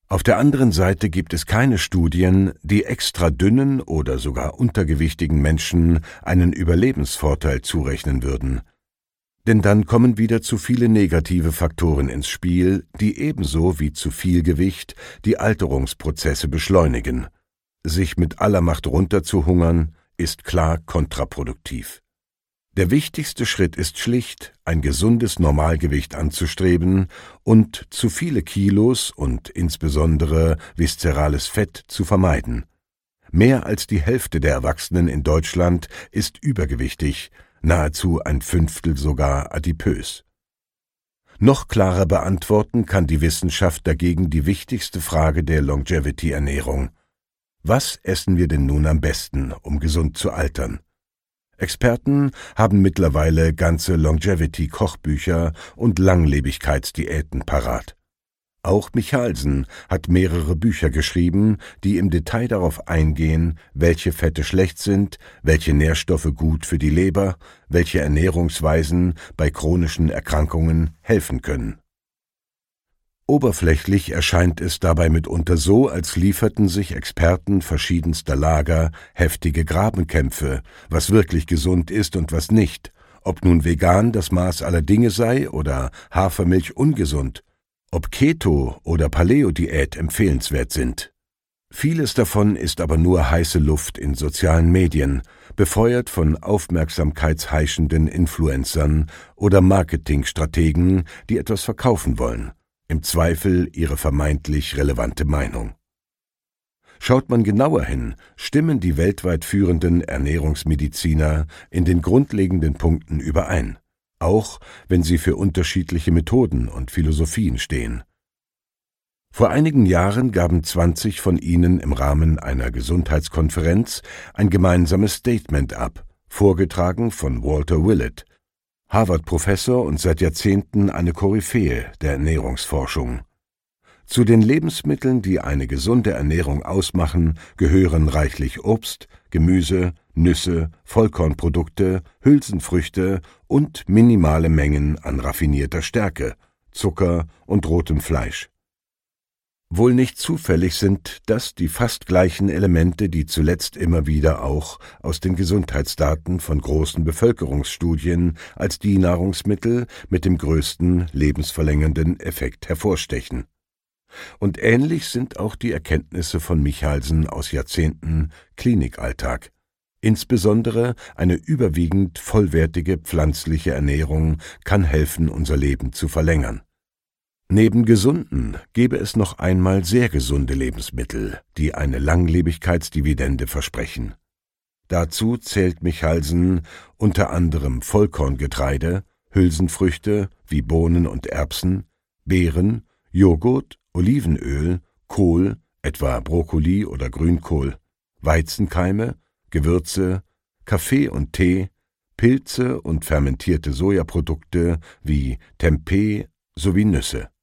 Auf der anderen Seite gibt es keine Studien, die extra dünnen oder sogar untergewichtigen Menschen einen Überlebensvorteil zurechnen würden. Denn dann kommen wieder zu viele negative Faktoren ins Spiel, die ebenso wie zu viel Gewicht die Alterungsprozesse beschleunigen. Sich mit aller Macht runterzuhungern, ist klar kontraproduktiv. Der wichtigste Schritt ist schlicht, ein gesundes Normalgewicht anzustreben und zu viele Kilos und insbesondere viszerales Fett zu vermeiden. Mehr als die Hälfte der Erwachsenen in Deutschland ist übergewichtig, nahezu ein Fünftel sogar adipös. Noch klarer beantworten kann die Wissenschaft dagegen die wichtigste Frage der Longevity-Ernährung. Was essen wir denn nun am besten, um gesund zu altern? Experten haben mittlerweile ganze Longevity-Kochbücher und Langlebigkeitsdiäten parat. Auch Michalsen hat mehrere Bücher geschrieben, die im Detail darauf eingehen, welche Fette schlecht sind, welche Nährstoffe gut für die Leber, welche Ernährungsweisen bei chronischen Erkrankungen helfen können. Oberflächlich erscheint es dabei mitunter so, als lieferten sich Experten verschiedenster Lager heftige Grabenkämpfe, was wirklich gesund ist und was nicht, ob nun vegan das Maß aller Dinge sei oder Hafermilch ungesund, ob Keto- oder Paleo-Diät empfehlenswert sind. Vieles davon ist aber nur heiße Luft in sozialen Medien, befeuert von aufmerksamkeitsheischenden Influencern oder Marketingstrategen, die etwas verkaufen wollen. Im Zweifel ihre vermeintlich relevante Meinung. Schaut man genauer hin, stimmen die weltweit führenden Ernährungsmediziner in den grundlegenden Punkten überein, auch wenn sie für unterschiedliche Methoden und Philosophien stehen. Vor einigen Jahren gaben 20 von ihnen im Rahmen einer Gesundheitskonferenz ein gemeinsames Statement ab, vorgetragen von Walter Willett, Harvard-Professor und seit Jahrzehnten eine Koryphäe der Ernährungsforschung. Zu den Lebensmitteln, die eine gesunde Ernährung ausmachen, gehören reichlich Obst, Gemüse, Nüsse, Vollkornprodukte, Hülsenfrüchte und minimale Mengen an raffinierter Stärke, Zucker und rotem Fleisch. Wohl nicht zufällig sind das die fast gleichen Elemente, die zuletzt immer wieder auch aus den Gesundheitsdaten von großen Bevölkerungsstudien als die Nahrungsmittel mit dem größten lebensverlängernden Effekt hervorstechen. Und ähnlich sind auch die Erkenntnisse von Michalsen aus Jahrzehnten Klinikalltag. Insbesondere eine überwiegend vollwertige pflanzliche Ernährung kann helfen, unser Leben zu verlängern. Neben gesunden gäbe es noch einmal sehr gesunde Lebensmittel, die eine Langlebigkeitsdividende versprechen. Dazu zählt Michalsen unter anderem Vollkorngetreide, Hülsenfrüchte wie Bohnen und Erbsen, Beeren, Joghurt, Olivenöl, Kohl, etwa Brokkoli oder Grünkohl, Weizenkeime, Gewürze, Kaffee und Tee, Pilze und fermentierte Sojaprodukte wie Tempeh sowie Nüsse.